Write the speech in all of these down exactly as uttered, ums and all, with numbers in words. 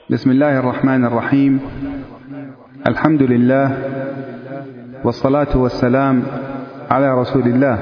بسم الله الرحمن الرحيم. الحمد لله والصلاة والسلام على رسول الله.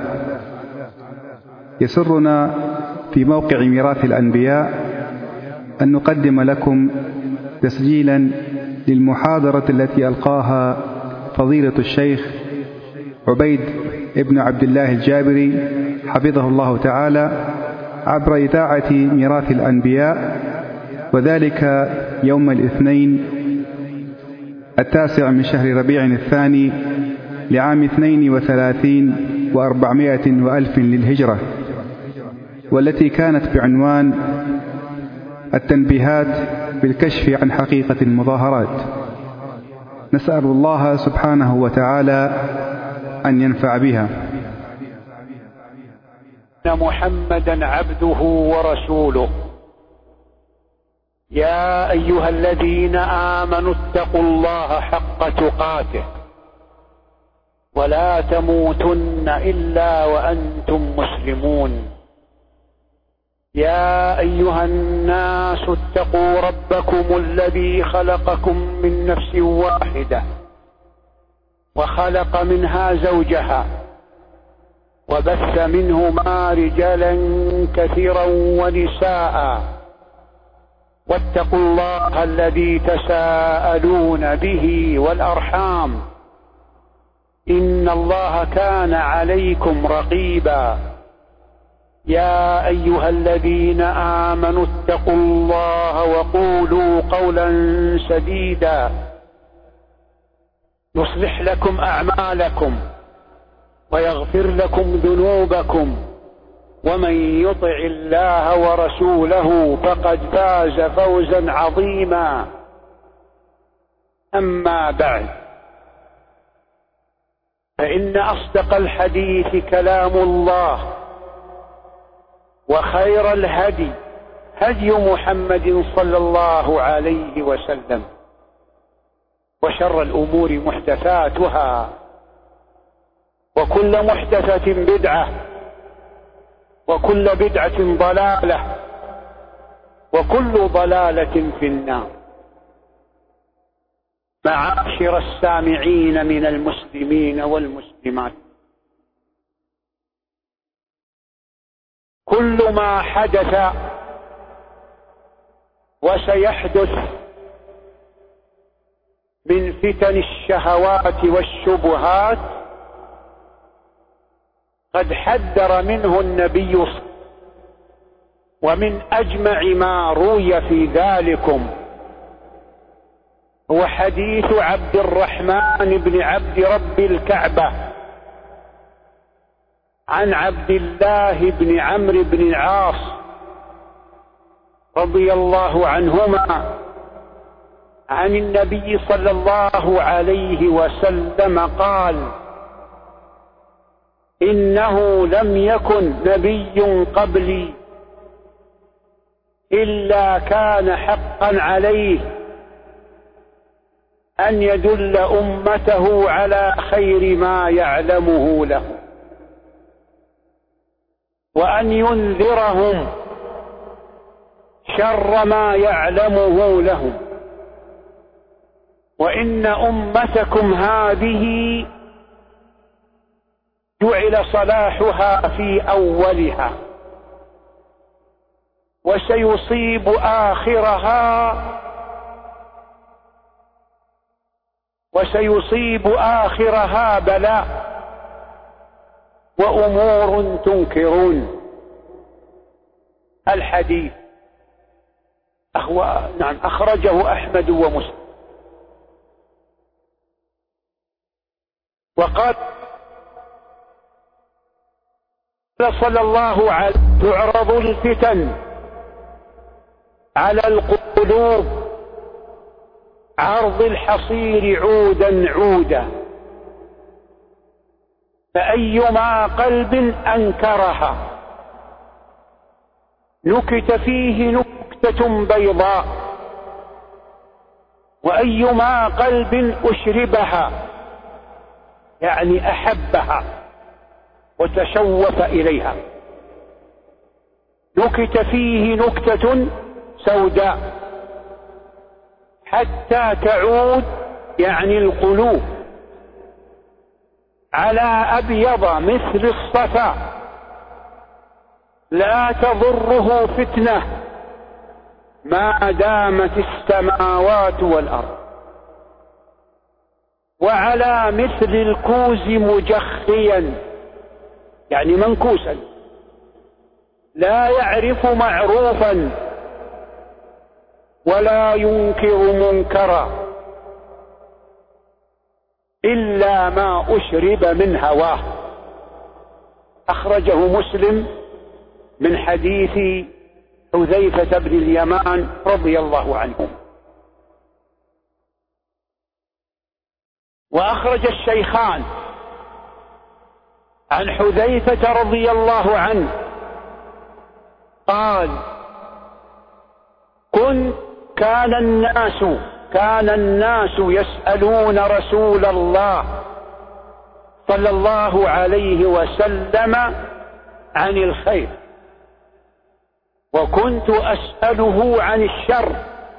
يسرنا في موقع ميراث الأنبياء أن نقدم لكم تسجيلا للمحاضرة التي ألقاها فضيلة الشيخ عبيد ابن عبد الله الجابري حفظه الله تعالى عبر إذاعة ميراث الأنبياء، وذلك يوم الاثنين التاسع من شهر ربيع الثاني لعام اثنين وثلاثين وأربعمائة وألف للهجرة، والتي كانت بعنوان التنبيهات بالكشف عن حقيقة المظاهرات. نسأل الله سبحانه وتعالى أن ينفع بها. إن محمدا عبده ورسوله. يا أيها الذين آمنوا اتقوا الله حق تقاته ولا تموتن إلا وأنتم مسلمون. يا أيها الناس اتقوا ربكم الذي خلقكم من نفس واحدة وخلق منها زوجها وبث منهما رجالا كثيرا ونساء، واتقوا الله الذي تساءلون به والأرحام إن الله كان عليكم رقيبا. يا أيها الذين آمنوا اتقوا الله وقولوا قولا سديدا يصلح لكم أعمالكم ويغفر لكم ذنوبكم، ومن يطع الله ورسوله فقد فاز فوزا عظيما. أما بعد، فإن أصدق الحديث كلام الله، وخير الهدي هدي محمد صلى الله عليه وسلم، وشر الأمور محدثاتها، وكل محدثة بدعة، وكل بدعة ضلالة، وكل ضلالة في النار. معاشر السامعين من المسلمين والمسلمات، كل ما حدث وسيحدث من فتن الشهوات والشبهات قد حذر منه النبي، ومن أجمع ما روي في ذلكم هو حديث عبد الرحمن بن عبد رب الكعبة عن عبد الله بن عمرو بن العاص رضي الله عنهما عن النبي صلى الله عليه وسلم قال: إنه لم يكن نبي قبلي إلا كان حقا عليه أن يدل أمته على خير ما يعلمه له، وأن ينذرهم شر ما يعلمه لهم. وإن أمتكم هذه جعل صلاحها في أولها، وسيصيب آخرها وسيصيب آخرها بلاء وأمور تنكرون. الحديث أخو... نعم أخرجه أحمد ومسلم. وقال صلى الله عليه وسلم: تعرض الفتن على القلوب عرض الحصير عودا عودا، فأيما قلب أنكرها نكت فيه نكتة بيضاء، وأيما قلب أشربها يعني أحبها وتشوف إليها نكت فيه نكتة سوداء، حتى تعود يعني القلوب على أبيض مثل الصفا لا تضره فتنة ما دامت السماوات والأرض، وعلى مثل الكوز مجخيا يعني منكوسا لا يعرف معروفا ولا ينكر منكرا إلا ما أشرب من هواه. أخرجه مسلم من حديث حذيفة بن اليمان رضي الله عنه. وأخرج الشيخان عن حذيفة رضي الله عنه قال: كنت كان الناس كان الناس يسألون رسول الله صلى الله عليه وسلم عن الخير، وكنت أسأله عن الشر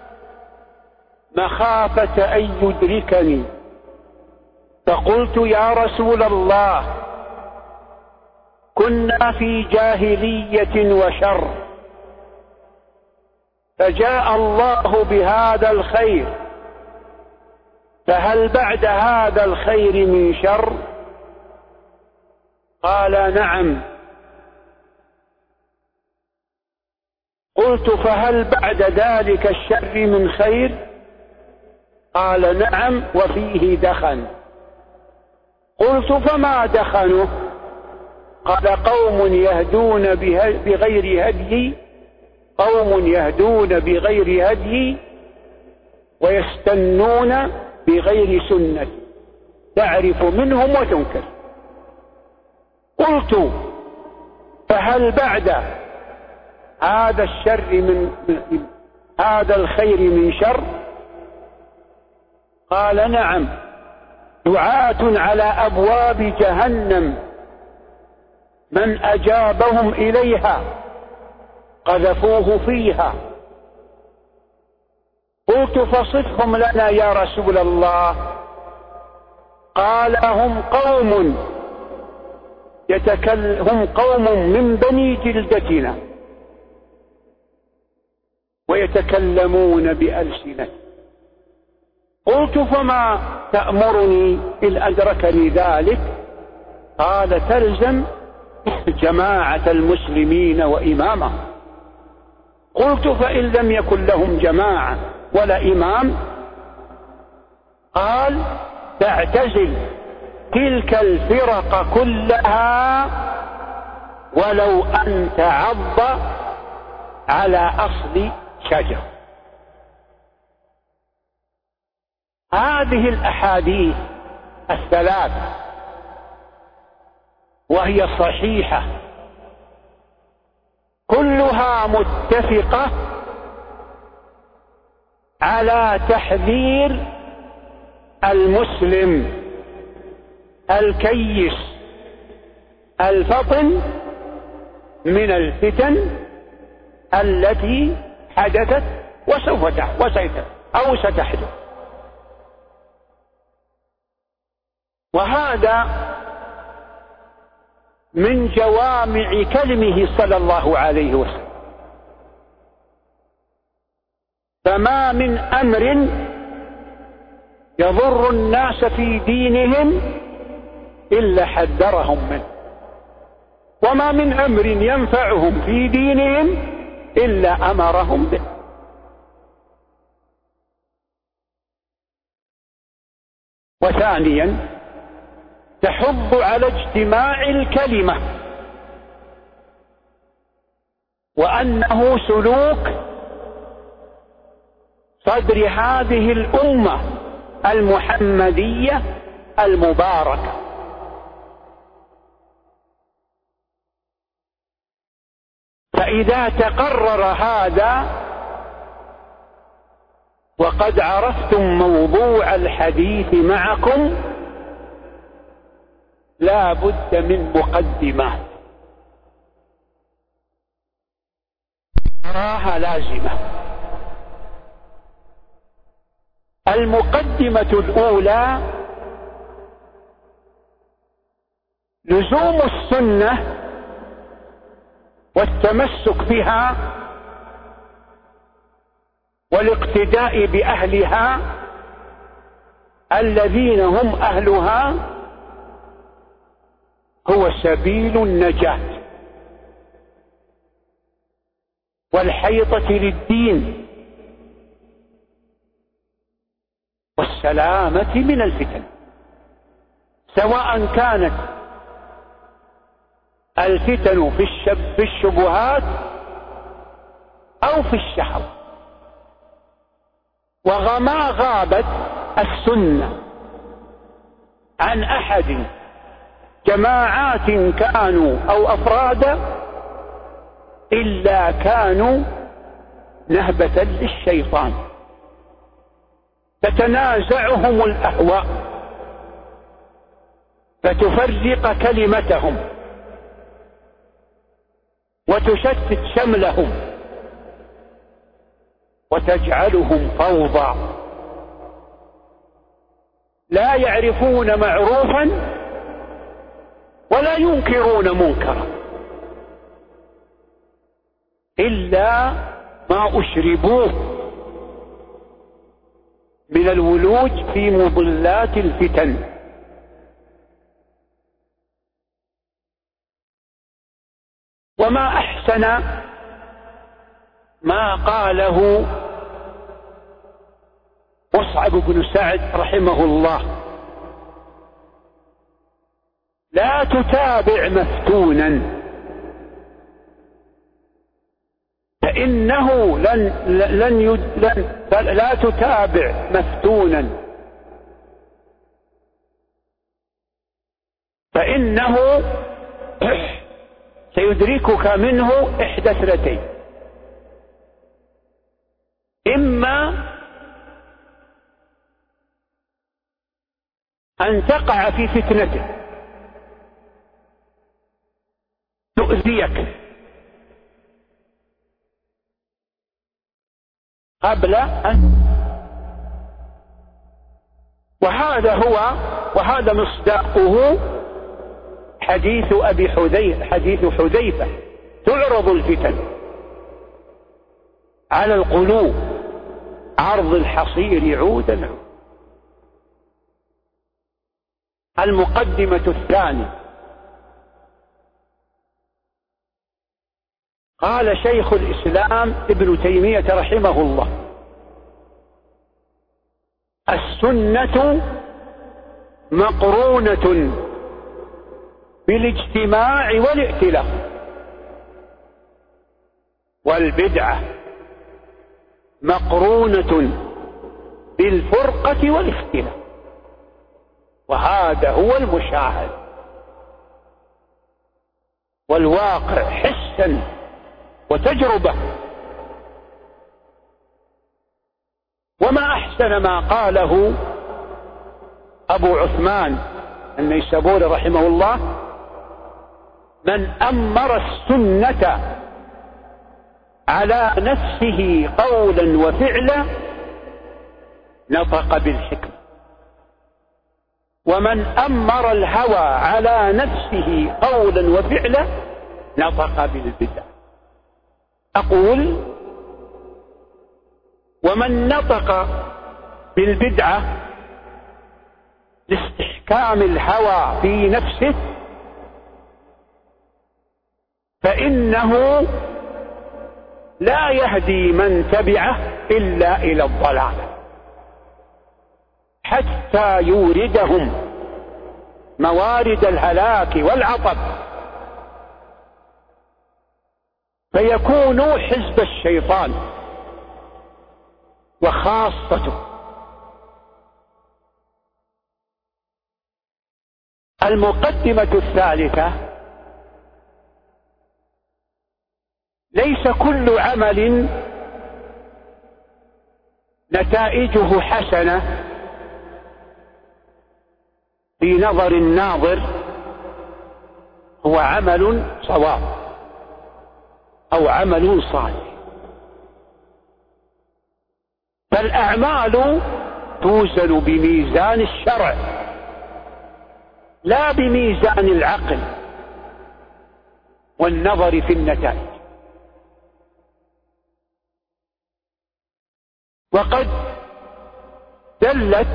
مخافة أن يدركني، فقلت: يا رسول الله، كنا في جاهلية وشر، فجاء الله بهذا الخير، فهل بعد هذا الخير من شر؟ قال: نعم. قلت: فهل بعد ذلك الشر من خير؟ قال: نعم، وفيه دخن. قلت: فما دخنه؟ قال: قوم يهدون بغير هدي قوم يهدون بغير هدي ويستنون بغير سنة، تعرف منهم وتنكر. قلت: فهل بعد هذا الشر من هذا الخير من شر؟ قال: نعم، دعاة على أبواب جهنم من أجابهم إليها قذفوه فيها. قلت: فصفهم لنا يا رسول الله. قال: هم قوم يتكل هم قوم من بني جلدتنا ويتكلمون بألسنة. قلت: فما تأمرني إن أدركني ذلك؟ قال: تلزم جماعة المسلمين وإمامهم. قلت: فإن لم يكن لهم جماعة ولا إمام؟ قال: تعتزل تلك الفرق كلها ولو أن تعض على أصل شجر. هذه الأحاديث الثلاث وهي صحيحة كلها متفقة على تحذير المسلم الكيس الفطن من الفتن التي حدثت وسوف تحدث أو ستحدث. وهذا من جوامع كلمه صلى الله عليه وسلم. فما من أمر يضر الناس في دينهم إلا حذرهم منه، وما من أمر ينفعهم في دينهم إلا أمرهم به. وثانيا تحض على اجتماع الكلمة، وأنه سلوك صدر هذه الأمة المحمدية المباركة. فإذا تقرر هذا وقد عرفتم موضوع الحديث معكم، لا بد من مقدمة أراها لازمة. المقدمة الأولى لزوم السنة والتمسك بها والاقتداء بأهلها الذين هم أهلها هو سبيل النجاة والحيطة للدين والسلامة من الفتن، سواء كانت الفتن في, الشب في الشبهات أو في الشهوة. وما غابت السنة عن أحد جماعات كانوا أو أفرادا إلا كانوا نهبة للشيطان تتنازعهم الأهواء فتفرق كلمتهم وتشتت شملهم وتجعلهم فوضى، لا يعرفون معروفا ولا ينكرون منكرا إلا ما أشربوه من الولوج في مضلات الفتن. وما أحسن ما قاله مصعب بن سعد رحمه الله: لا تتابع مفتونا فإنه لن لن, يد لن لا تتابع مفتونا فإنه سيدركك منه إحدى اثنتين: إما أن تقع في فتنته تؤذيك قبل أن، وهذا هو وهذا مصداقه حديث أبي حذيفة حديث حذيفة: تعرض الفتن على القلوب عرض الحصير عودا. المقدمة الثانية: قال شيخ الإسلام ابن تيمية رحمه الله: السنة مقرونة بالاجتماع والائتلاف، والبدعة مقرونة بالفرقة والاختلاف، وهذا هو المشاهد والواقع حسا وتجربة. وما أحسن ما قاله أبو عثمان النيسابوري رحمه الله: من أمر السنة على نفسه قولا وفعلا نطق بالحكمة، ومن أمر الهوى على نفسه قولا وفعلا نطق بالبدع. أقول: ومن نطق بالبدعة لاستحكام الهوى في نفسه فإنه لا يهدي من تبعه إلا إلى الضلال حتى يوردهم موارد الهلاك والعطب فيكونوا حزب الشيطان وخاصته. المقدمة الثالثة: ليس كل عمل نتائجه حسنة في نظر الناظر هو عمل صواب أو عمل صالح، فالأعمال توزن بميزان الشرع لا بميزان العقل والنظر في النتائج. وقد دلت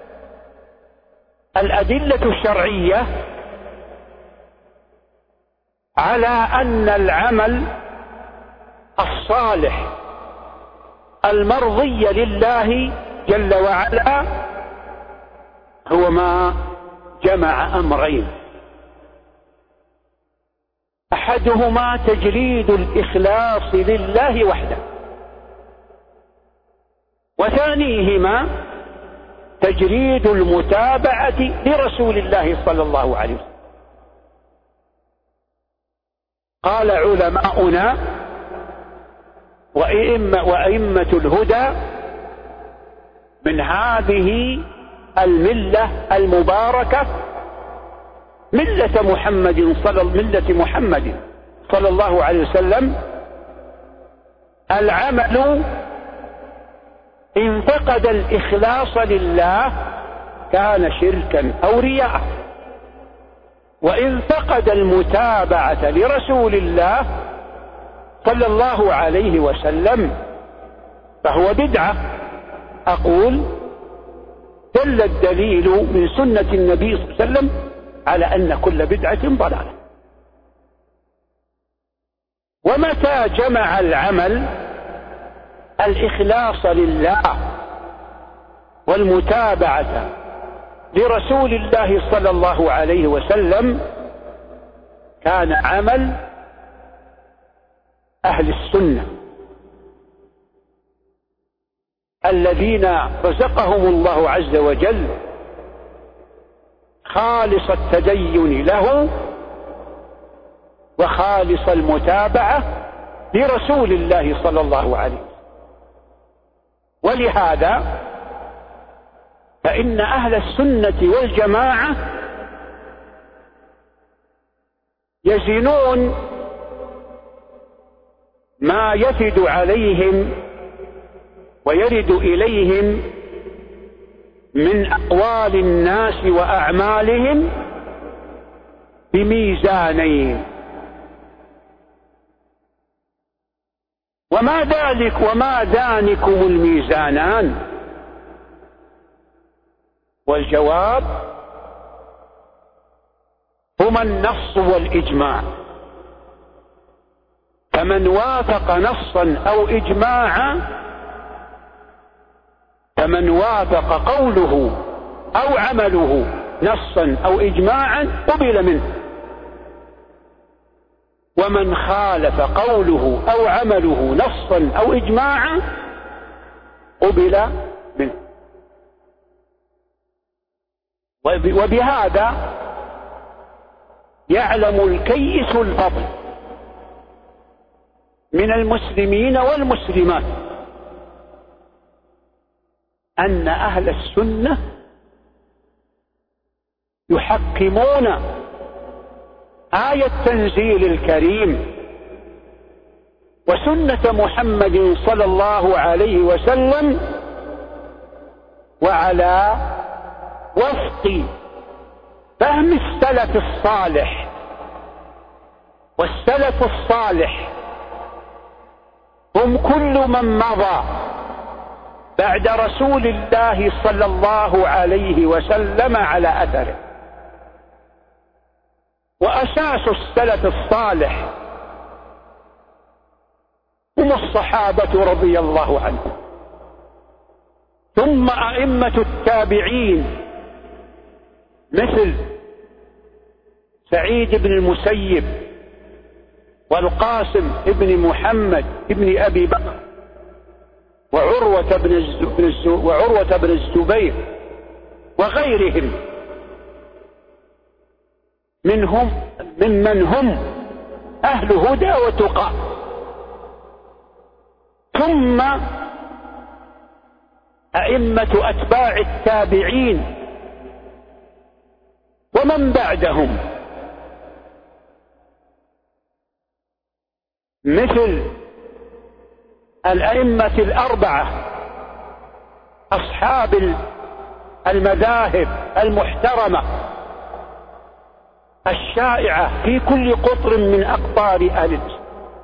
الأدلة الشرعية على أن العمل الصالح المرضي لله جل وعلا هو ما جمع أمرين: أحدهما تجريد الإخلاص لله وحده، وثانيهما تجريد المتابعة لرسول الله صلى الله عليه وسلم. قال علماؤنا وأئمة, وأئمة الهدى من هذه الملة المباركة ملة محمد صلى ملة محمد صلى الله عليه وسلم: العمل إن فقد الإخلاص لله كان شركا أو رياء، وإن فقد المتابعة لرسول الله صلى الله عليه وسلم فهو بدعة. أقول دل الدليل من سنة النبي صلى الله عليه وسلم على أن كل بدعة ضلالة. ومتى جمع العمل الإخلاص لله والمتابعة لرسول الله صلى الله عليه وسلم كان عمل أهل السنة الذين رزقهم الله عز وجل خالص التدين له وخالص المتابعة لرسول الله صلى الله عليه وسلم. ولهذا فإن أهل السنة والجماعة يزنون ما يفد عليهم ويرد إليهم من أقوال الناس وأعمالهم بميزانين. وما ذلك وما ذانكم الميزانان؟ والجواب هما النص والإجماع. فمن وافق نصا أو إجماعا فمن وافق قوله أو عمله نصا أو إجماعا قبل منه، ومن خالف قوله أو عمله نصا أو إجماعا قبل منه. وبهذا يعلم الكيس الفضل من المسلمين والمسلمات أن أهل السنة يحكمون آية التنزيل الكريم وسنة محمد صلى الله عليه وسلم وعلى وفق فهم السلف الصالح. والسلف الصالح هم كل من مضى بعد رسول الله صلى الله عليه وسلم على أثره. وأساس السلف الصالح هم الصحابة رضي الله عنهم، ثم أئمة التابعين مثل سعيد بن المسيب والقاسم بن محمد بن أبي بكر وعروة بن الز... وعروة بن الزبير وغيرهم منهم ممن هم أهل هدى وتقى. ثم أئمة أتباع التابعين ومن بعدهم مثل الأئمة الأربعة أصحاب المذاهب المحترمة الشائعة في كل قطر من أقطار أهل الإسلام،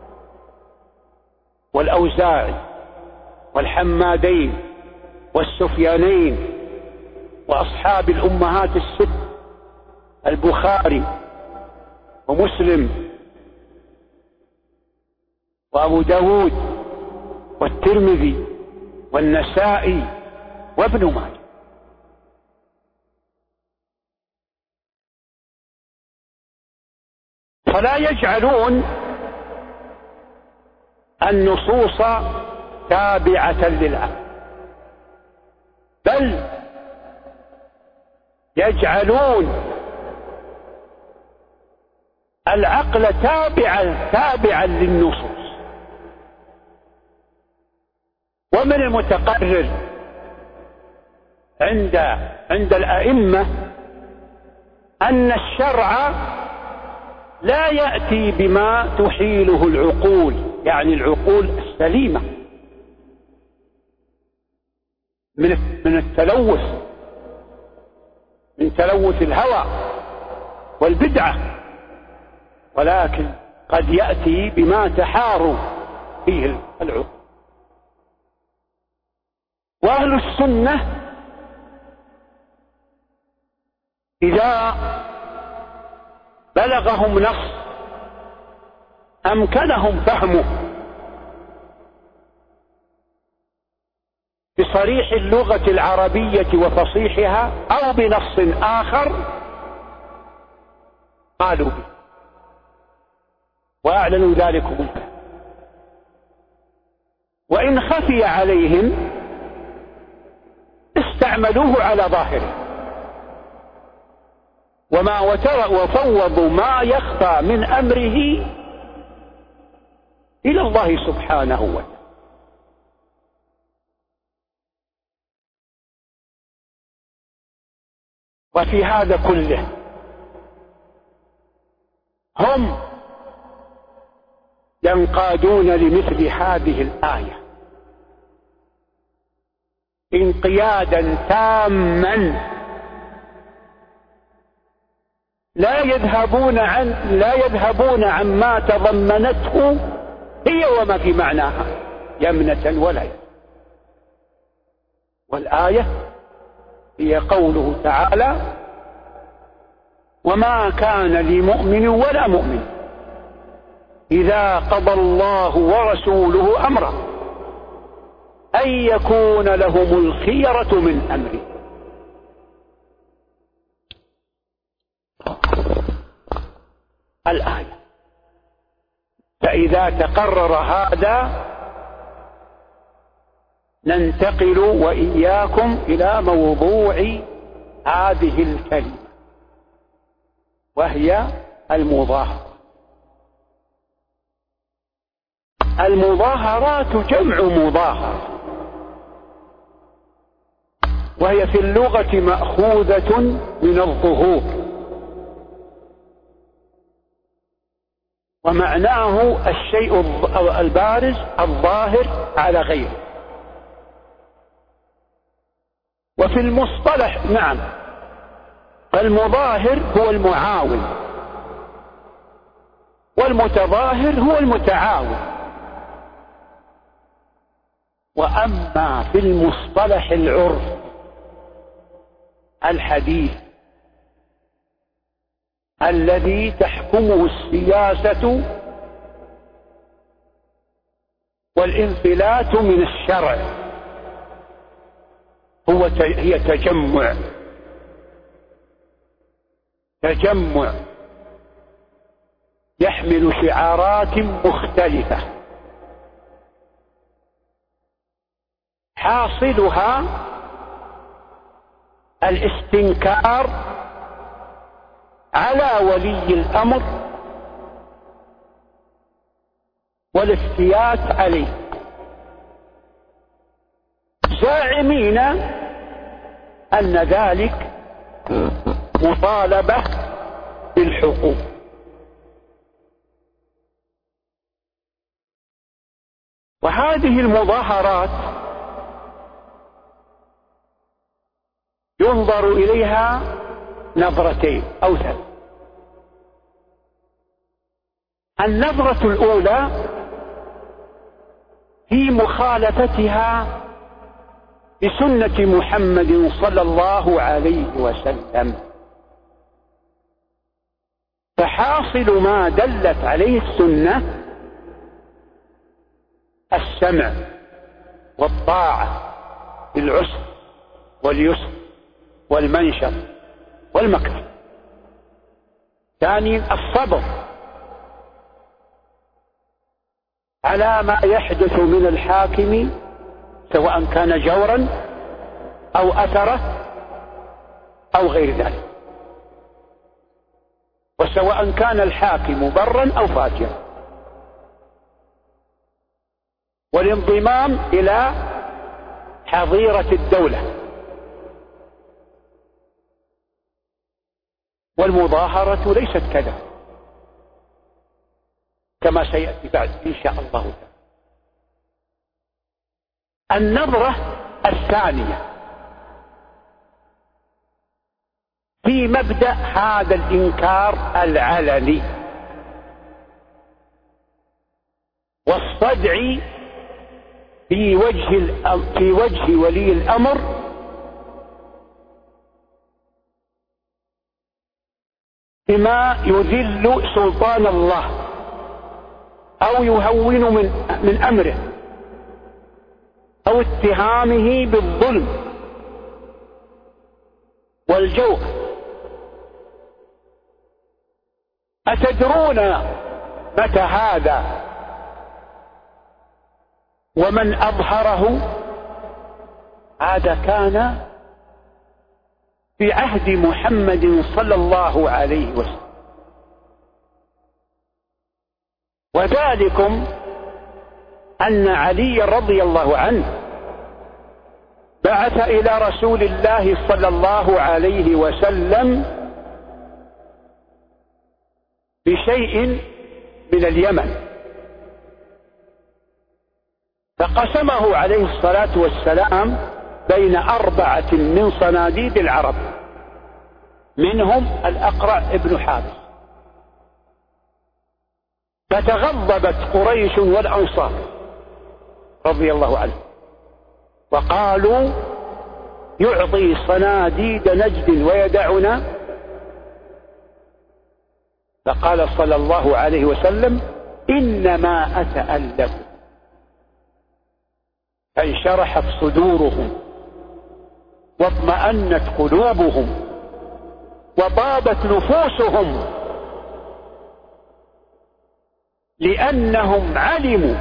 والأوزاعي والحمادين والسفيانين وأصحاب الأمهات الست البخاري ومسلم وأبو داود والترمذي والنسائي وابن ماجه. فلا يجعلون النصوص تابعة للعقل، بل يجعلون العقل تابعا تابعا للنصوص. ومن المتقرر عند عند الأئمة أن الشرع لا يأتي بما تحيله العقول، يعني العقول السليمة من من التلوث، من تلوث الهوى والبدعة، ولكن قد يأتي بما تحار فيه العقول. وأهل السنة إذا بلغهم نص أمكنهم فهمه بصريح اللغة العربية وفصيحها أو بنص آخر قالوا به وأعلنوا ذلك منه، وإن خفي عليهم استعملوه على ظاهره، وما وفوضوا ما يخفى من أمره إلى الله سبحانه وتعالى. وفي هذا كله هم ينقادون لمثل هذه الآية انقيادا تاما، لا يذهبون عن لا يذهبون عما تضمنته هي وما في معناها يمنة ولا يمنة. والآية هي قوله تعالى: وما كان لمؤمن ولا مؤمن إذا قضى الله ورسوله أمرا أن يكون لهم الخيرة من أمره. الآية. فإذا تقرر هذا ننتقل وإياكم إلى موضوع هذه الكلمة، وهي المظاهرة. المظاهرات جمع مظاهرة، وهي في اللغة مأخوذة من الظهور، ومعناه الشيء البارز الظاهر على غيره. وفي المصطلح نعم، فالمظاهر هو المعاون، والمتظاهر هو المتعاون. وأما في المصطلح العرف الحديث الذي تحكمه السياسة والانفلات من الشرع، هو هي تجمع تجمع يحمل شعارات مختلفة، حاصلها الاستنكار على ولي الأمر والافتيات عليه، زاعمين أن ذلك مطالبة بالحقوق. وهذه المظاهرات ينظر إليها نظرتين أو ثلاث. النظرة الأولى في مخالفتها بسنة محمد صلى الله عليه وسلم، فحاصل ما دلت عليه السنة السمع والطاعة في العسر واليسر والمنشط والمكره. ثانيا الصبر على ما يحدث من الحاكم سواء كان جورا أو أثره أو غير ذلك، وسواء كان الحاكم برا أو فاجرا، والانضمام إلى حظيرة الدولة، والمظاهرة ليست كذا كما سيأتي بعد إن شاء الله تعالى. النظرة الثانية في مبدأ هذا الإنكار العلني والصدع في وجه في وجه ولي الأمر بما يذل سلطان الله أو يهون من من أمره أو اتهامه بالظلم والجور. أتدرون متى هذا ومن أظهره؟ هذا كان في عهد محمد صلى الله عليه وسلم، وذلكم أن علي رضي الله عنه بعث إلى رسول الله صلى الله عليه وسلم بشيء من اليمن، فقسمه عليه الصلاة والسلام بين أربعة من صناديد العرب، منهم الأقرع ابن حابس. فتغضبت قريش والأنصار رضي الله عنه وقالوا يعطي صناديد نجد ويدعنا. فقال صلى الله عليه وسلم إنما أتألف. فانشرحت صدورهم واطمأنت قلوبهم وطابت نفوسهم، لأنهم علموا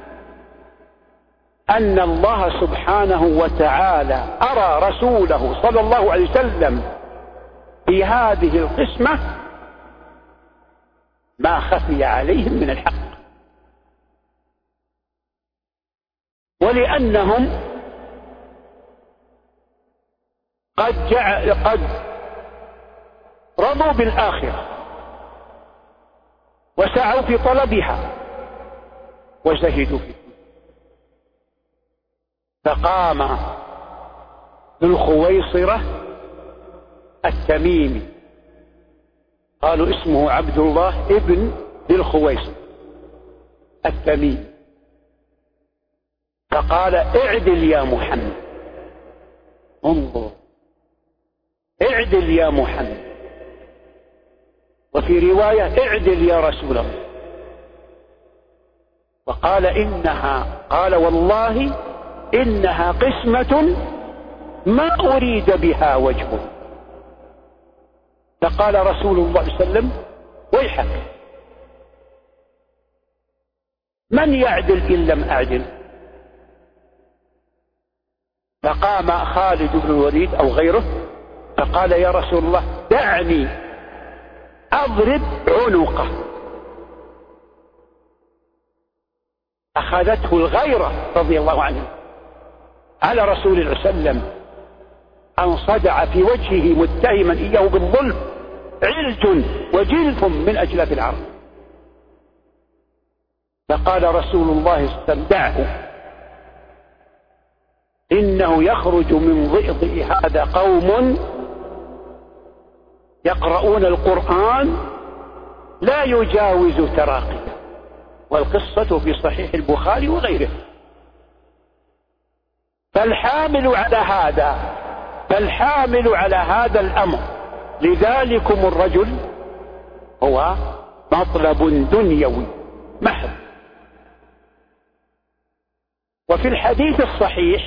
أن الله سبحانه وتعالى أرى رسوله صلى الله عليه وسلم في هذه القسمة ما خفي عليهم من الحق، ولأنهم قد جعل قد رضوا بالآخرة وسعوا في طلبها وزهدوا فيه. فقام ذو الخويصرة التميمي، قالوا اسمه عبد الله ابن ذي الخويصرة التميمي، فقال اعدل يا محمد، انظر اعدل يا محمد، وفي رواية اعدل يا رسول الله. وقال إنها قال والله إنها قسمة ما أريد بها وجهه. فقال رسول الله صلى الله عليه وسلم ويحك، من يعدل إن لم أعدل؟ فقام خالد بن الوليد أو غيره فقال يا رسول الله دعني أضرب عنقه. أخذته الغيرة رضي الله عنه على رسول الله صلى الله عليه وسلم أن صدع في وجهه متهما إياه بالظلم، علج وجلف من أجلاف العرب. فقال رسول الله صلى الله عليه وسلم دعه، إنه يخرج من ضئضئ هذا قوم يقرؤون القرآن لا يجاوز تراقيا، والقصة في صحيح البخاري وغيره. فالحامل على هذا فالحامل على هذا الأمر لذلكم الرجل هو مطلب دنيوي محض. وفي الحديث الصحيح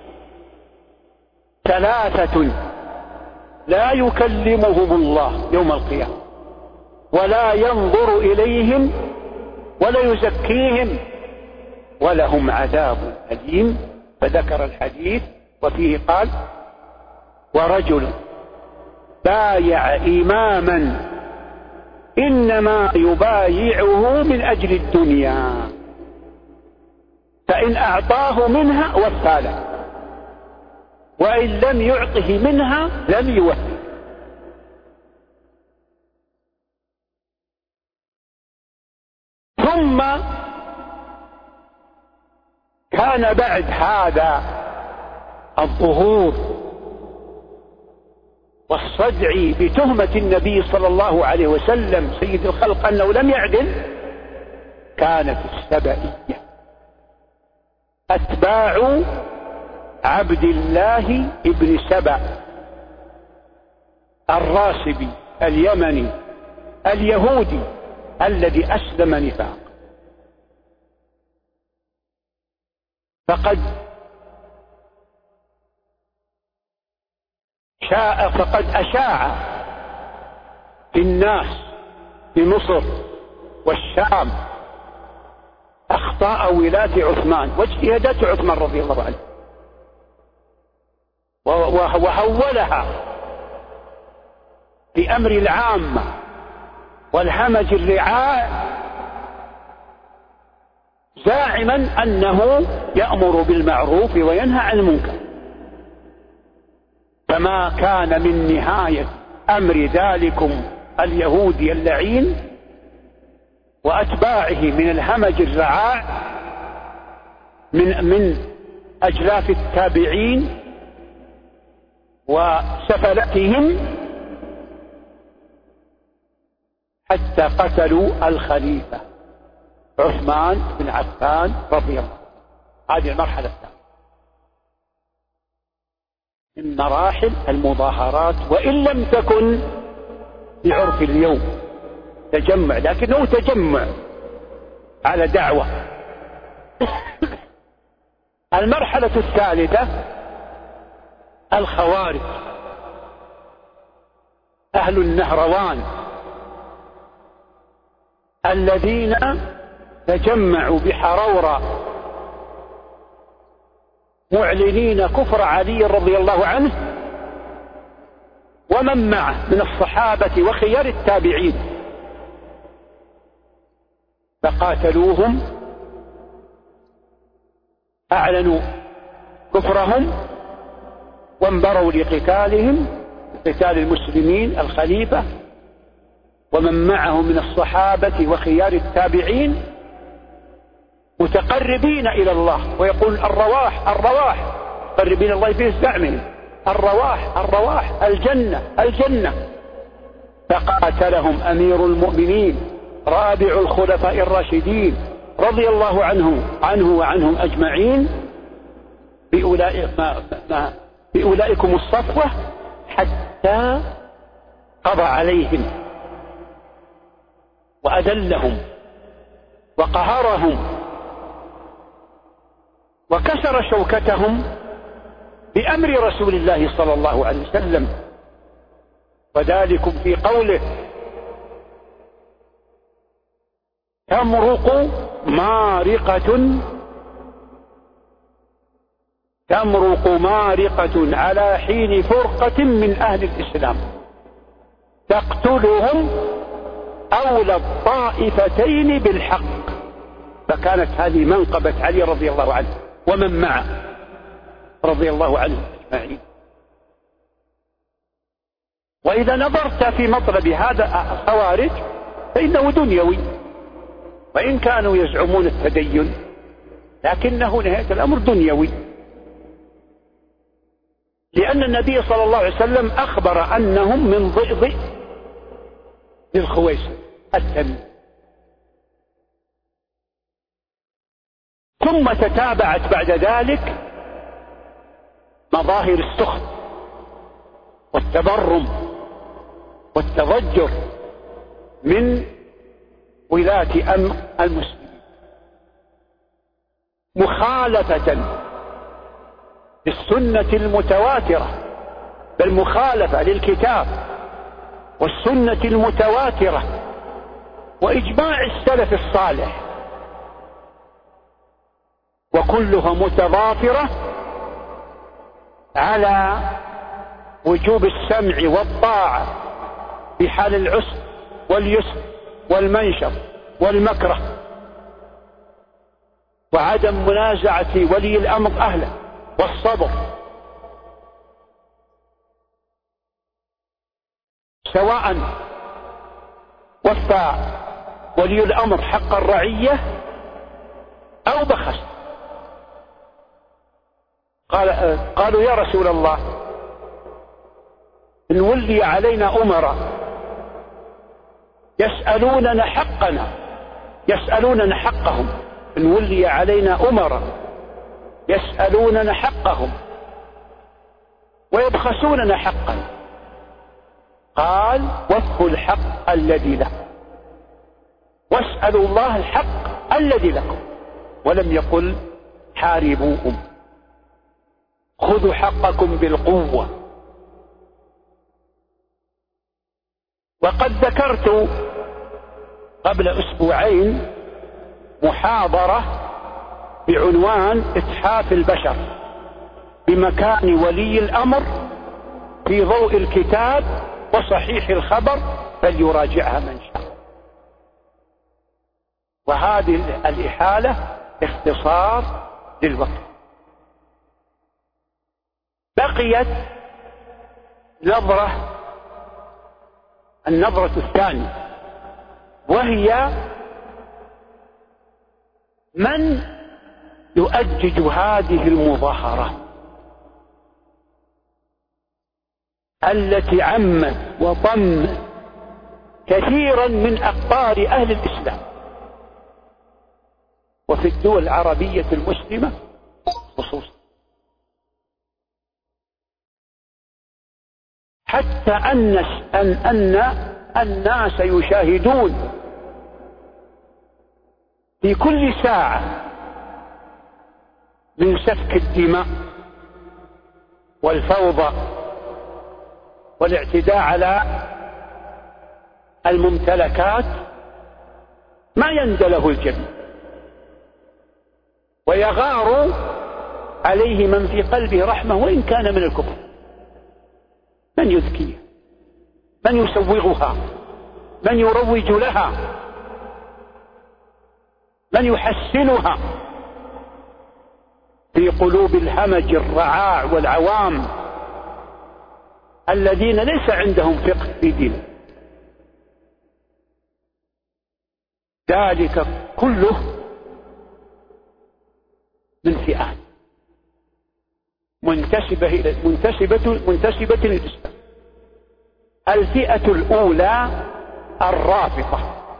ثلاثة لا يكلمهم الله يوم القيامة ولا ينظر إليهم ولا يزكيهم ولهم عذاب أليم. فذكر الحديث وفيه قال: ورجل بايع إماما إنما يبايعه من أجل الدنيا فإن أعطاه منها وفى له وإن لم يعطه منها لم يوفي. ثم كان بعد هذا الظهور والصدع بتهمة النبي صلى الله عليه وسلم سيد الخلق أنه لم يعدل، كانت السبئية أتباع عبد الله ابن سبأ الراسبي اليمني اليهودي الذي أسلم نفاق. فقد شاء فقد أشاع في الناس في مصر والشام أخطاء ولاة عثمان واجتهادات عثمان رضي الله عنه، وحولها في أمر العامة والهمج الرعاع زاعما أنه يأمر بالمعروف وينهى عن المنكر. فما كان من نهاية أمر ذلكم اليهودي اللعين وأتباعه من الهمج الرعاع من من أجلاف التابعين وسفلتهم حتى قتلوا الخليفة عثمان بن عفان رضي الله عنه. هذه المرحلة الثانية من مراحل المظاهرات، وإن لم تكن بعرف اليوم تجمع، لكنه تجمع على دعوة. المرحلة الثالثة الخوارج أهل النهروان الذين تجمعوا بحرورة معلنين كفر علي رضي الله عنه ومن معه من الصحابة وخيار التابعين، فقاتلوهم أعلنوا كفرهم وانبروا لقتالهم قتال المسلمين الخليفة ومن معه من الصحابة وخيار التابعين متقربين إلى الله، ويقول الرواح الرواح قربين الله في زعمهم الرواح الرواح الجنة الجنة. فقاتلهم أمير المؤمنين رابع الخلفاء الراشدين رضي الله عنه عنه وعنهم أجمعين بأولئك ما ما بأولئكم الصفوة حتى قضى عليهم وأذلهم وقهرهم وكسر شوكتهم بأمر رسول الله صلى الله عليه وسلم، وذلكم في قوله تمرق مارقة تمرق مارقة على حين فرقة من أهل الإسلام تقتلهم أولى الطائفتين بالحق. فكانت هذه منقبة علي رضي الله عنه ومن معه رضي الله عنه أجمعين. وإذا نظرت في مطلب هذا الخوارج فإنه دنيوي، وإن كانوا يزعمون التدين لكنه نهاية الأمر دنيوي. لأن النبي صلى الله عليه وسلم أخبر أنهم من ضئضئ للخويصر التميمي. ثم تتابعت بعد ذلك مظاهر السخط والتبرم والتضجر من ولاة أمر المسلمين، مخالفة للسنة المتواترة، بل مخالفة للكتاب والسنة المتواترة وإجماع السلف الصالح، وكلها متضافرة على وجوب السمع والطاعة في حال العسر واليسر والمنشط والمكره، وعدم منازعة ولي الأمر أهله والصبر، سواء وفى ولي الأمر حق الرعية أو بخس. قال قالوا يا رسول الله إن ولي علينا أمراء يسألوننا حقنا يسألوننا حقهم إن ولي علينا أمراء يسألوننا حقهم ويبخسوننا حقا. قال وفوا الحق الذي له واسألوا الله الحق الذي لكم، ولم يقل حاربوهم، خذوا حقكم بالقوة. وقد ذكرت قبل أسبوعين محاضرة بعنوان إتحاف البشر بمكان ولي الأمر في ضوء الكتاب وصحيح الخبر، فليراجعها من شاء. وهذه الإحالة اختصار للوقت. بقيت نظرة النظرة الثانية، وهي من يؤجج هذه المظاهرة التي عمت وضمت كثيرا من أقطار أهل الإسلام وفي الدول العربية المسلمة خصوصا، حتى أن أن الناس يشاهدون في كل ساعة من سفك الدماء والفوضى والاعتداء على الممتلكات ما يندله الجميع، ويغار عليه من في قلبه رحمة وإن كان من الكفر. من يذكيها؟ من يسوغها؟ من يروج لها؟ من يحسنها في قلوب الهمج الرعاع والعوام الذين ليس عندهم فقه في دينه؟ ذلك كله من فئات منتسبة إلى منتسبة منتسبة للإسلام. الفئة الأولى الرافضة،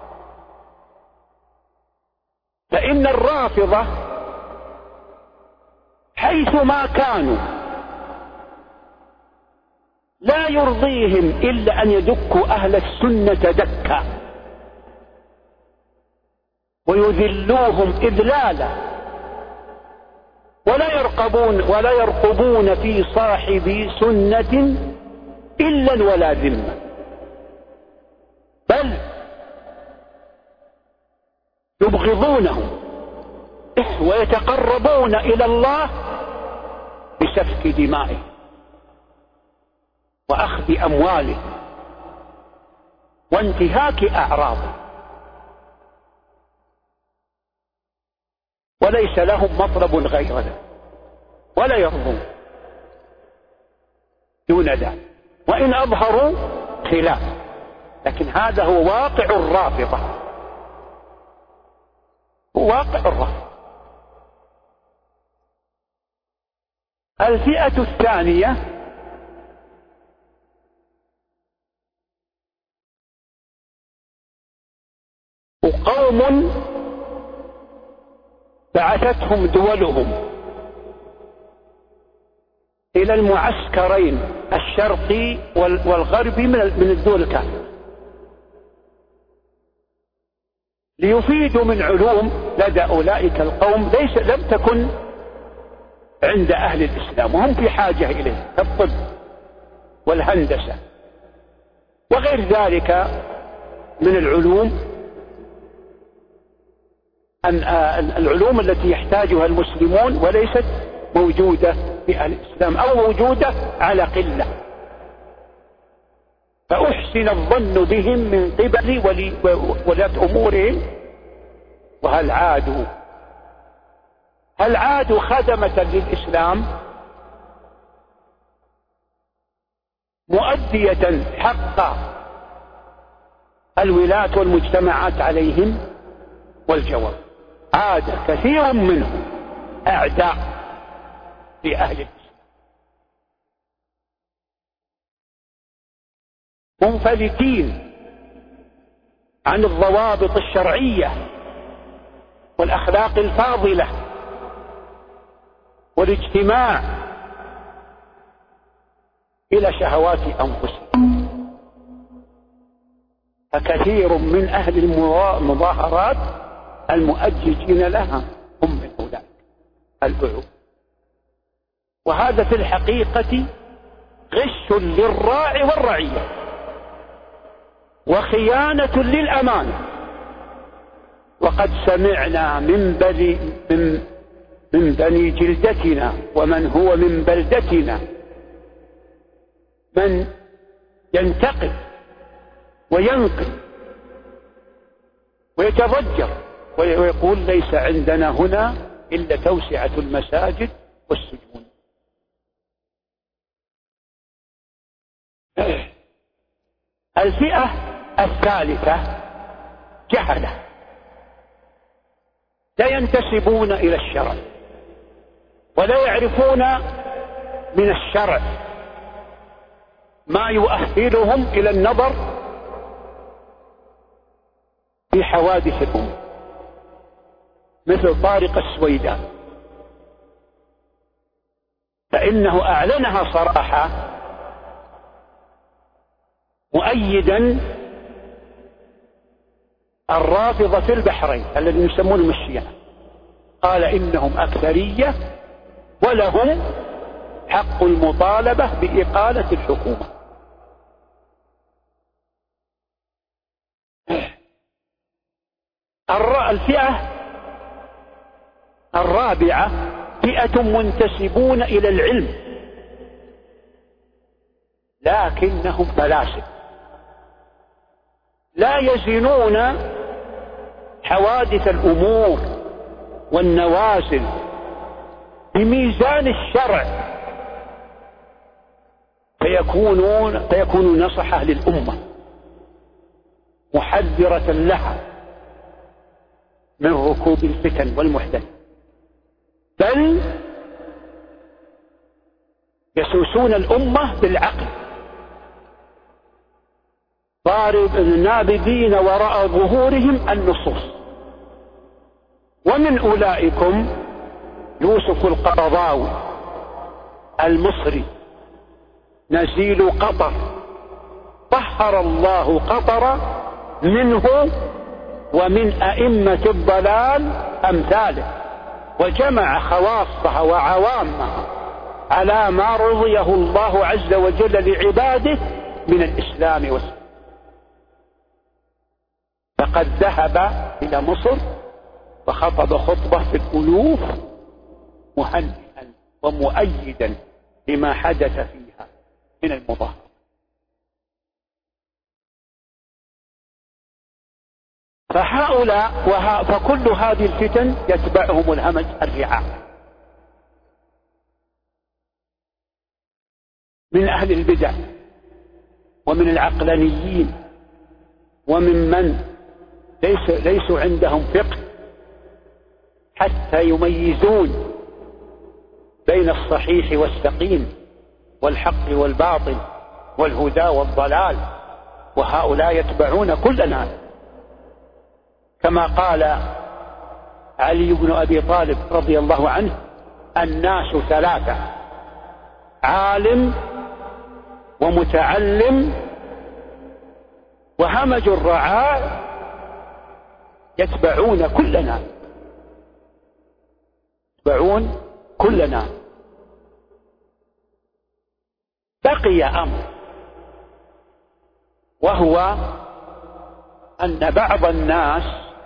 فإن الرافضة حيثما كانوا لا يرضيهم إلا أن يدكوا أهل السنة دكا ويذلوهم إذلالا، ولا يرقبون ولا يرقبون في صاحب سنة إلا ولا ذمة، بل يبغضونه ويتقربون إلى الله بسفك دمائه وأخذ أمواله وانتهاك أعراضه، وليس لهم مطلب غير ذلك ولا يرضون دون ذلك، وإن أظهروا خلاف، لكن هذا هو واقع الرافضة، هو واقع الرافضة. الفئة الثانية قوم بعثتهم دولهم إلى المعسكرين الشرقي والغربي من الدول الكافرة ليفيدوا من علوم لدى أولئك القوم ليس لم تكن عند أهل الإسلام وهم في حاجة إليه كالطب والهندسة وغير ذلك من العلوم العلوم التي يحتاجها المسلمون وليست موجودة في أهل الإسلام أو موجودة على قلة. فأحسن الظن بهم من قبل ولاة أمورهم. وهل عادوا هل عادوا خدمة للإسلام مؤدية حق الولاة والمجتمعات عليهم؟ والجواب عاد كثير منهم أعداء لأهل الإسلام منفلتين عن الضوابط الشرعية والأخلاق الفاضلة والاجتماع إلى شهوات أنفسهم. فكثير من أهل المظاهرات المؤججين لها هم من أولئك الأعوام. وهذا في الحقيقة غش للراعي والرعية وخيانة للأمانة. وقد سمعنا من بني, من, من بني جلدتنا ومن هو من بلدتنا من ينتقد وينقد ويتضجر ويقول ليس عندنا هنا إلا توسعة المساجد والسجون. الفئة الثالثة جهلة لا ينتسبون إلى الشرع ولا يعرفون من الشرع ما يؤهلهم إلى النظر في حوادث الأمة مثل طارق السويدان، فإنه أعلنها صراحة مؤيدا الرافضة في البحرين الذين يسمونهم الشيعة، قال إنهم أكثرية ولهم حق المطالبة بإقالة الحكومة. الفئة الرابعة فئة منتسبون إلى العلم لكنهم فلاسفة لا يزنون حوادث الأمور والنوازل بميزان الشرع فيكونون فيكونون نصحة للأمة محذرة لها من ركوب الفتن والمحدث، بل يسوسون الأمة بالعقل ضارب نابذين وراء ظهورهم النصوص. ومن أولئكم يوسف القرضاوي المصري نزيل قطر، طهر الله قطر منه ومن أئمة الضلال أمثاله، وجمع خواصها وعوامها على ما رضيه الله عز وجل لعباده من الإسلام والسنة. فقد ذهب إلى مصر وخطب خطبة في الألوف مهنئا ومؤيدا لما حدث فيها من المظاهرة. فهؤلاء وها فكل هذه الفتن يتبعهم الهمج الرعاع من أهل البدع ومن العقلانيين ومن من ليس ليسوا عندهم فقه حتى يميزون بين الصحيح والسقيم والحق والباطل والهدى والضلال. وهؤلاء يتبعون كل ناس كما قال علي بن أبي طالب رضي الله عنه: الناس ثلاثة: عالم ومتعلم وهمج الرعاع يتبعون كلنا يتبعون كلنا. بقي أمر، وهو أن بعض الناس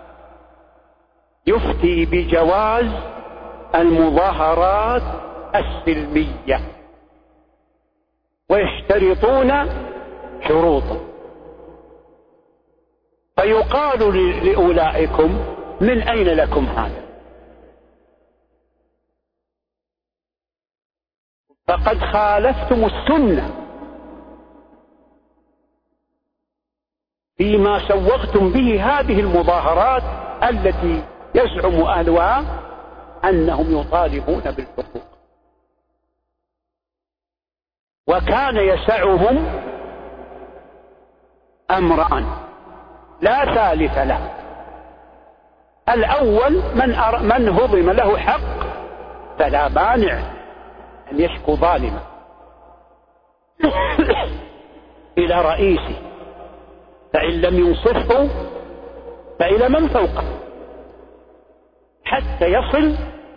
يفتي بجواز المظاهرات السلمية ويشترطون شروطا، فيقال لأولئكم: من أين لكم هذا؟ فقد خالفتم السنة فيما سوغتم به هذه المظاهرات التي يزعم أهلها أنهم يطالبون بالحقوق. وكان يسعهم أمران لا ثالث له: الأول من, أر... من هضم له حق فلا مانع أن يشكو ظالما إلى رئيسه، فإن لم ينصفه فإلى من فوقه، حتى يصل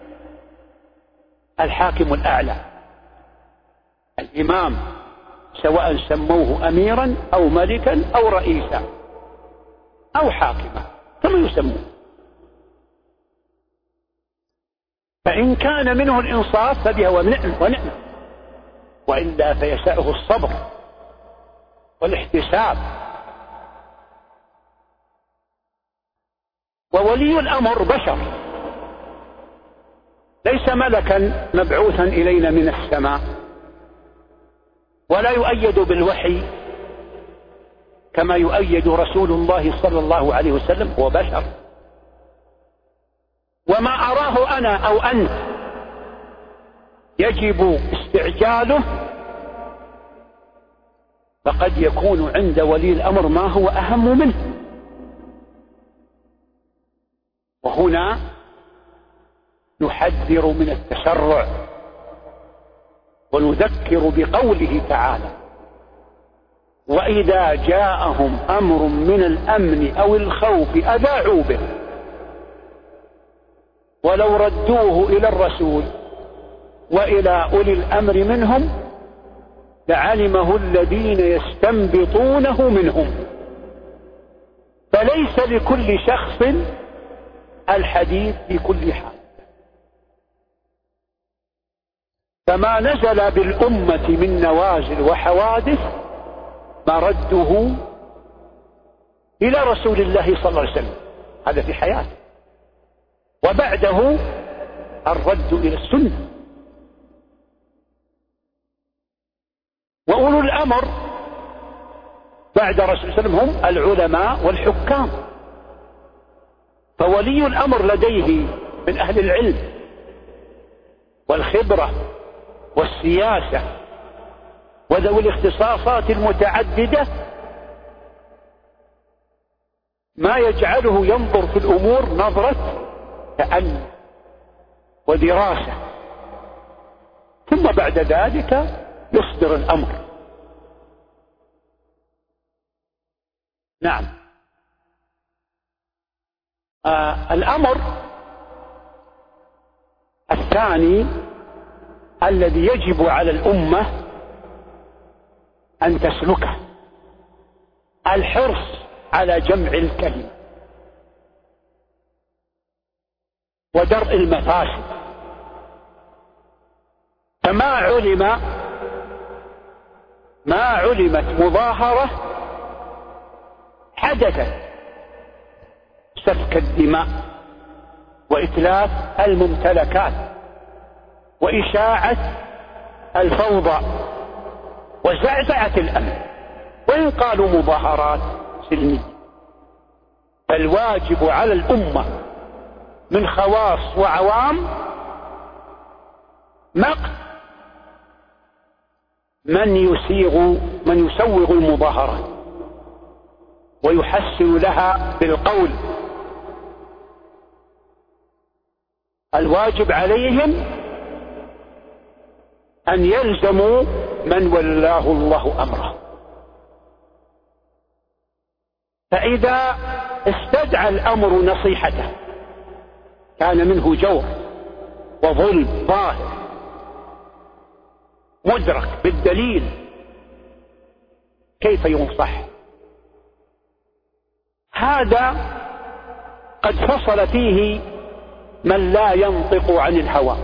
الحاكم الأعلى الإمام، سواء سموه أميرا أو ملكا أو رئيسا أو حاكما كما يسمون. فإن كان منه الإنصاف فبها ونعم، وإلا فيسعه الصبر والاحتساب. وولي الأمر بشر، ليس ملكا مبعوثا إلينا من السماء، ولا يؤيد بالوحي كما يؤيد رسول الله صلى الله عليه وسلم، هو بشر. وما أراه أنا أو أنت يجب استعجاله، فقد يكون عند ولي الأمر ما هو أهم منه. وهنا نحذر من التسرع، ونذكر بقوله تعالى: وإذا جاءهم أمر من الأمن أو الخوف أذاعوا به ولو ردوه إلى الرسول وإلى أولي الأمر منهم لعلمه الذين يستنبطونه منهم. فليس لكل شخص الحديث في كل حال. فما نزل بالأمة من نوازل وحوادث مرده إلى رسول الله صلى الله عليه وسلم، هذا في حياته، وبعده الرد إلى السنة. وأولو الأمر بعد رسول الله صلى الله عليه وسلم هم العلماء والحكام. فولي الأمر لديه من أهل العلم والخبرة والسياسة وذوي الاختصاصات المتعددة ما يجعله ينظر في الأمور نظرة تأني ودراسة، ثم بعد ذلك يصدر الأمر. نعم. آه الأمر الثاني الذي يجب على الأمة أن تسلكه الحرص على جمع الكلمة ودرء المفاسد. فما علم ما علمت مظاهرة حدثت سفك الدماء وإتلاف الممتلكات وإشاعة الفوضى وزعزعة الأمن، وإن قالوا مظاهرات سلمية. فالواجب على الأمة من خواص وعوام مقت من يسيغ من يسوغ المظاهرات ويحسن لها بالقول الواجب عليهم أن يلزموا من ولاه الله أمره. فإذا استدعى الأمر نصيحته كان منه جور وظلم ظاهر مدرك بالدليل، كيف ينصح؟ هذا قد فصل فيه من لا ينطق عن الهوى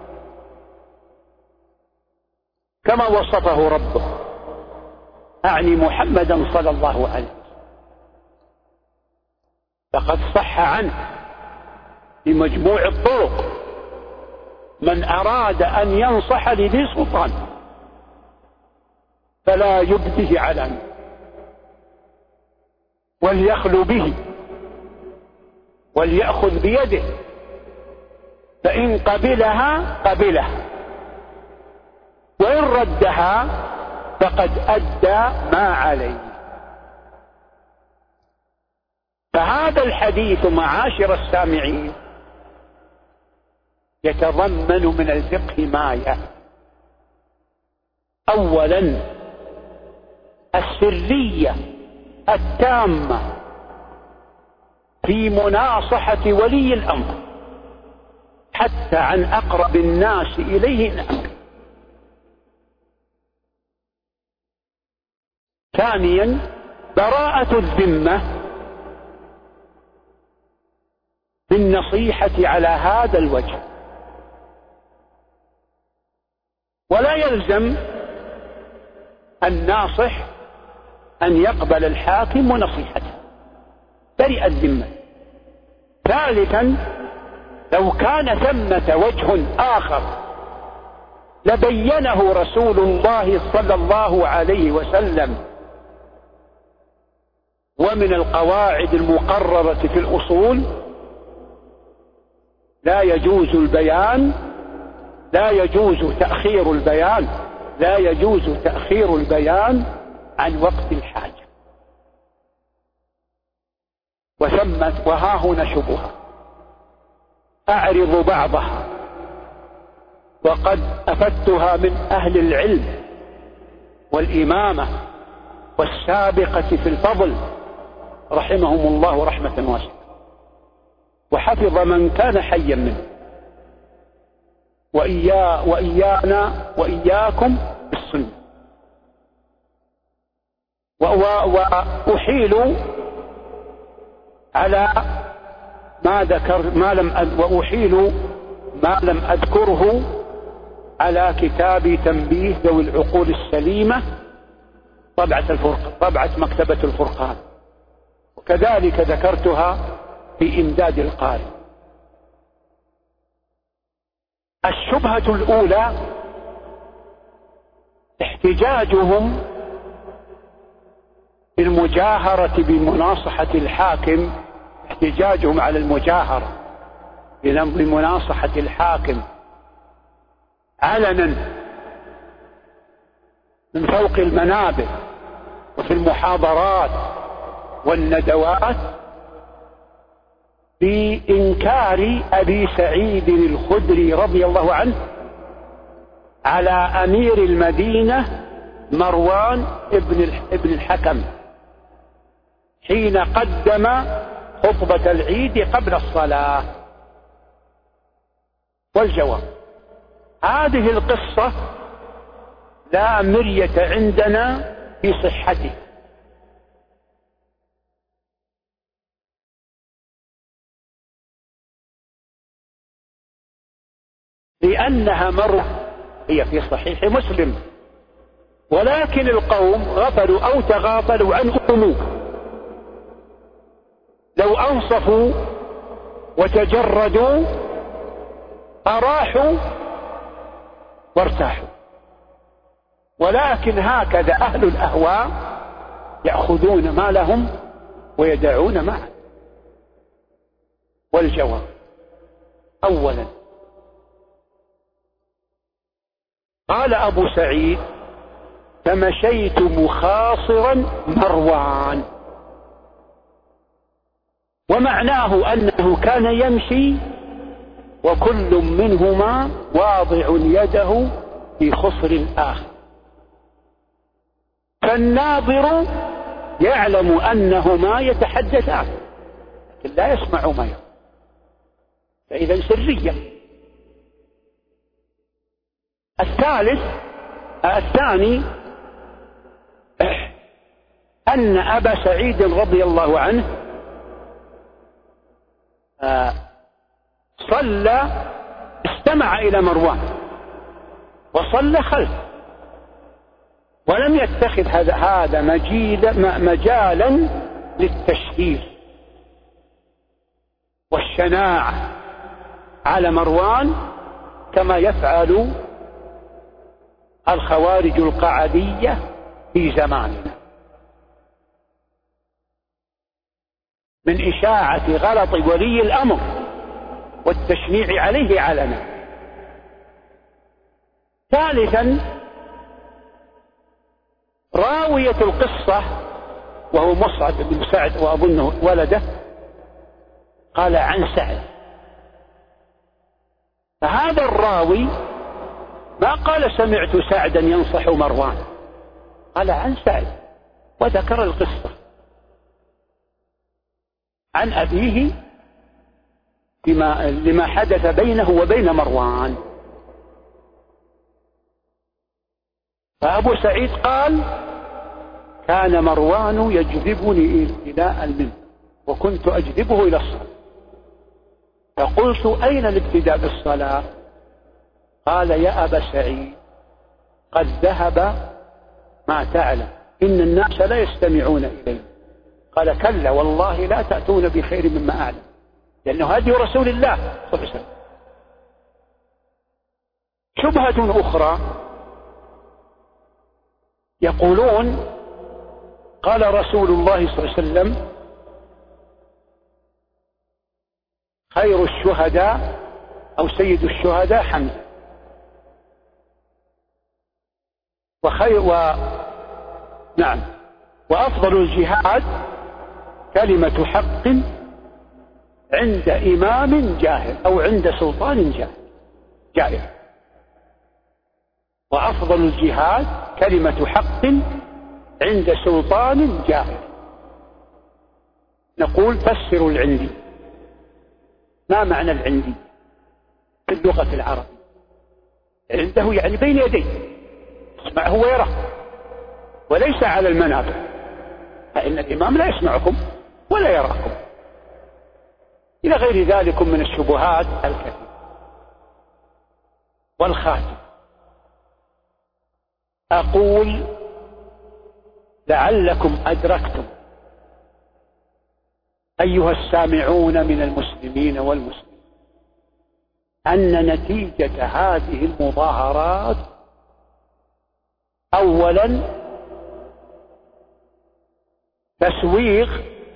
كما وصفه ربه، أعني محمدا صلى الله عليه وسلم. فقد صح عنه بمجموع الطرق من أراد أن ينصح لذي سلطان فلا يبده علنا وليخلو به وليأخذ بيده، فإن قبلها قبلها وإن ردها فقد أدى ما عليه. فهذا الحديث معاشر السامعين يتضمن من الفقه ما يأتي: أولا السرية التامة في مناصحة ولي الأمر حتى عن أقرب الناس إليه الأمر. ثانيا براءة الذمة بالنصيحة على هذا الوجه، ولا يلزم الناصح أن يقبل الحاكم ونصيحته، برئ الذمة. ثالثا لو كان ثمة وجه آخر لبينه رسول الله صلى الله عليه وسلم. ومن القواعد المقررة في الأصول لا يجوز البيان لا يجوز تأخير البيان لا يجوز تأخير البيان عن وقت الحاجة. وثمت وها هنا شبهة أعرض بعضها وقد أفدتها من أهل العلم والإمامة والسابقة في الفضل رحمهم الله رحمة واسعة، وحفظ من كان حيا منه، وإيا وإيانا وإياكم بالسنة. وأحيل على ما ذكر ما لم وأحيل ما لم أذكره على كتاب تنبيه ذوي العقول السليمة طبعة الفرقان طبعة مكتبة الفرقان، وكذلك ذكرتها في إمداد القارئ. الشبهة الأولى احتجاجهم بالمجاهرة بمناصحة الحاكم، احتجاجهم على المجاهرة بمناصحة الحاكم علنا من فوق المنابر وفي المحاضرات والندوات بإنكار أبي سعيد الخدري رضي الله عنه على أمير المدينة مروان ابن الحكم حين قدم خطبة العيد قبل الصلاة. والجواب: هذه القصة لا مرية عندنا في صحته، لأنها مرة هي في صحيح مسلم، ولكن القوم غفلوا أو تغافلوا عن أمور. لو أنصفوا وتجردوا أراحوا وارتاحوا، ولكن هكذا أهل الأهواء يأخذون ما لهم ويدعون معه. والجواب: أولا قال أبو سعيد: فمشيت مخاصرا مروان، ومعناه أنه كان يمشي وكل منهما واضع يده في خصر الآخر، فالناظر يعلم أنهما يتحدثان لكن لا يسمع ما يقول، فإذا سرية. الثالث الثاني أن أبا سعيد رضي الله عنه صلى استمع إلى مروان وصلى خلفه، ولم يتخذ هذا هذا مجالا للتشهير والشناعة على مروان كما يفعل الخوارج القعدية في زماننا من إشاعة غلط ولي الأمر والتشنيع عليه علنا. ثالثا راوية القصة وهو مصعب بن سعد وأظنه ولده قال عن سعد، فهذا الراوي ما قال سمعت سعدا ينصح مروان، قال عن سعد وذكر القصة عن أبيه بما لما حدث بينه وبين مروان. فأبو سعيد قال كان مروان يجذبني إلى المنبر وكنت أجذبه إلى الصلاة، فقلت أين الابتداء بالصلاة؟ قال يا أبا سعيد قد ذهب ما تعلم، إن الناس لا يستمعون إليه. قال كلا والله لا تأتون بخير مما أعلم، لأنه هدي رسول الله صلى الله عليه وسلم. شبهة أخرى يقولون قال رسول الله صلى الله عليه وسلم خير الشهداء أو سيد الشهداء حمزة، وخير و... نعم وأفضل الجهاد كلمة حق عند إمام جاهل أو عند سلطان جاهل جائر، وأفضل الجهاد كلمة حق عند سلطان جاهل. نقول فسروا العندي. ما معنى العندي في اللغة العربية؟ عنده يعني بين يديه، يسمعه ويراه وليس على المنابر، فإن الإمام لا يسمعكم ولا يراكم، إلى غير ذلك من الشبهات الكثيرة. والخاتم أقول لعلكم أدركتم أيها السامعون من المسلمين والمسلمين أن نتيجة هذه المظاهرات أولا تسويغ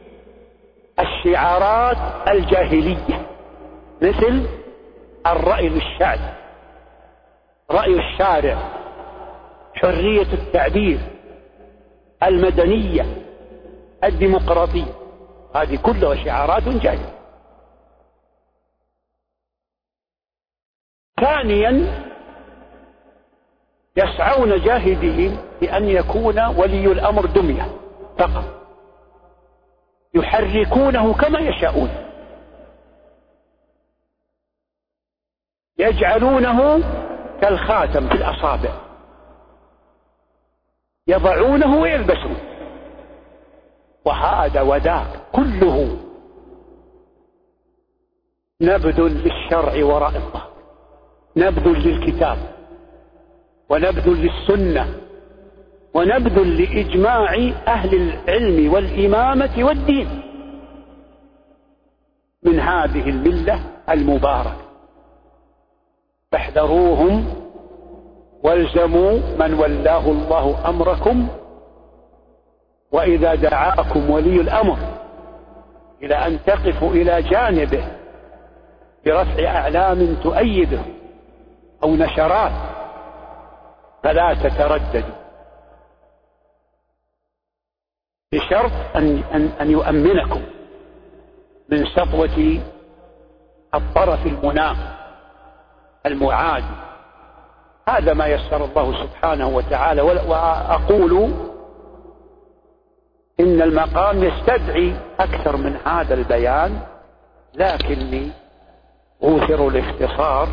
الشعارات الجاهلية مثل الرأي للشعب، رأي الشارع، حرية التعبير، المدنية، الديمقراطية، هذه كلها شعارات جاهلية. ثانيا يسعون جاهدين بأن يكون ولي الأمر دمية فقط، يحركونه كما يشاءون، يجعلونه كالخاتم في الأصابع، يضعونه ويلبسون، وهذا وذاك كله نبذ للشرع وراء الظهر، نبذ للكتاب ونبذ للسنة ونبذ لإجماع أهل العلم والإمامة والدين من هذه الملة المباركة. فاحذروهم والزموا من ولاه الله أمركم، وإذا دعاكم ولي الأمر إلى أن تقفوا إلى جانبه برفع أعلام تؤيده أو نشرات فلا تترددوا، بشرط أن, أن, أن يؤمنكم من سطوة الطرف المناخ المعادي. هذا ما يسر الله سبحانه وتعالى. وأقول إن المقام يستدعي أكثر من هذا البيان، لكني أوثر الاختصار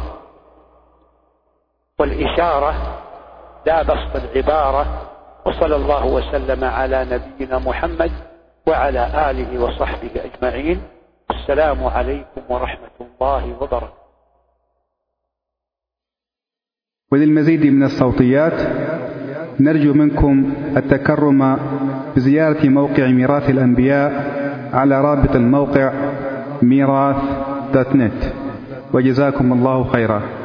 والإشارة لا بسط العبارة. وصلى الله وسلم على نبينا محمد وعلى آله وصحبه أجمعين. السلام عليكم ورحمة الله وبركاته. وللمزيد من الصوتيات نرجو منكم التكرم بزيارة موقع ميراث الأنبياء على رابط الموقع ميراث دوت نت، وجزاكم الله خيرا.